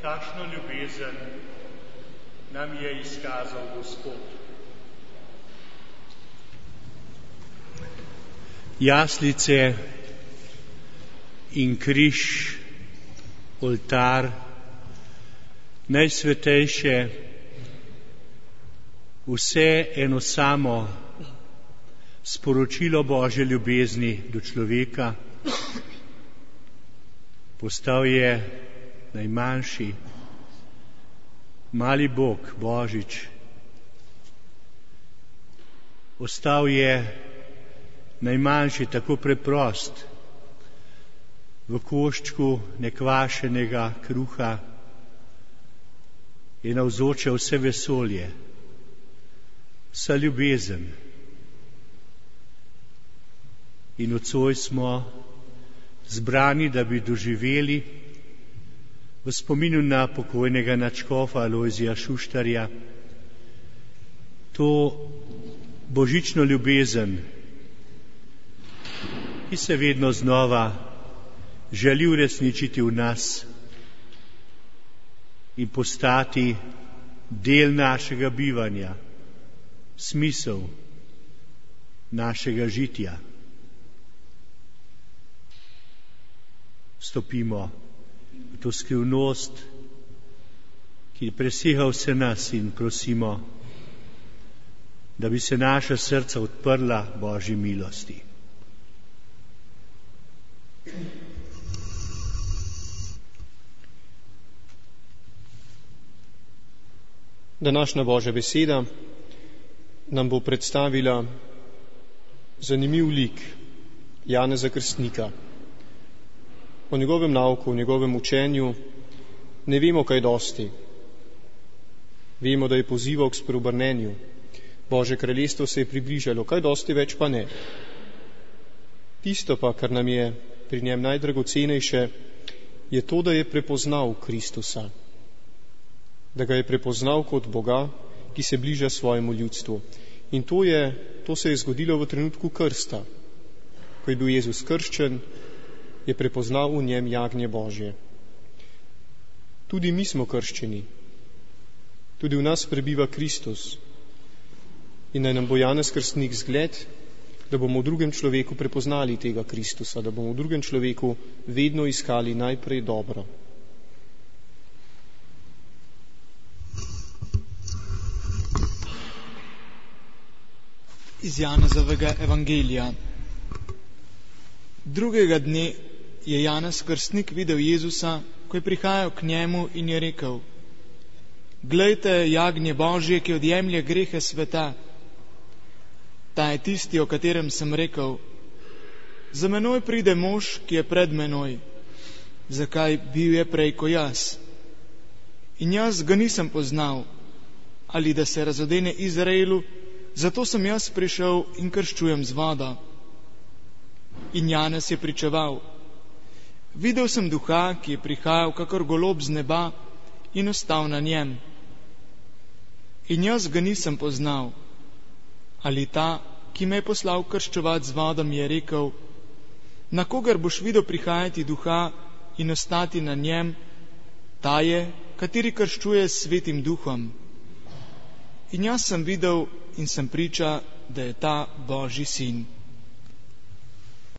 Takšno ljubezen nam je izkazal Gospod. Jaslice in križ, oltar, najsvetejše, vse eno samo sporočilo Božje ljubezni do človeka. Postal je najmanjši, mali Bog, Božič. Ostal je najmanjši, tako preprost, v koščku nekvašenega kruha je navzoče vse vesolje, vsa ljubezen. In nocoj smo zbrani, da bi doživeli v spominu na pokojnega nadškofa Alojzija Šuštarja to božično ljubezen, ki se vedno znova želi uresničiti v nas in postati del našega bivanja, smisel našega žitja. Stopimo v to skrivnost, ki presega vse nas, in prosimo, da bi se naša srca odprla Božji milosti. Današnja Božja beseda nam bo predstavila zanimiv lik Janeza Krstnika. O njegovem nauku, o njegovem učenju ne vemo kaj dosti. Vemo, da je pozival k spreobrnenju. Božje kraljestvo se je približalo, kaj dosti več pa ne. Tisto pa, kar nam je pri njem najdragocenejše, je to, da je prepoznal Kristusa. Da ga je prepoznal kot Boga, ki se bliža svojemu ljudstvu. In to se je zgodilo v trenutku krsta. Ko je bil Jezus krščen, je prepoznal v njem jagnje Božje. Tudi mi smo krščeni. Tudi v nas prebiva Kristus. In naj nam bo Janez Krstnik zgled, da bomo v drugem človeku prepoznali tega Kristusa, da bomo v drugem človeku vedno iskali najprej dobro. Iz Janezovega evangelija. Drugega dne je Janez Krstnik videl Jezusa, ko je prihajal k njemu in je rekel: Glejte, jagnje Božje, ki odjemlje grehe sveta. Ta je tisti, o katerem sem rekel: Za menoj pride mož, ki je pred menoj. Zakaj? Bil je prej ko jaz. In jaz ga nisem poznal, ali da se razodene Izraelu, zato sem jaz prišel in krščujem z vodo. In Janez je pričeval: Videl sem duha, ki je prihajal kakor golob z neba in ostal na njem. In jaz ga nisem poznal. Ali ta, ki me je poslal krščevati z vodom, je rekel: Na kogar boš videl prihajati duha in ostati na njem, ta je, kateri krščuje s Svetim duhom. In jaz sem videl in sem priča, da je ta Božji sin.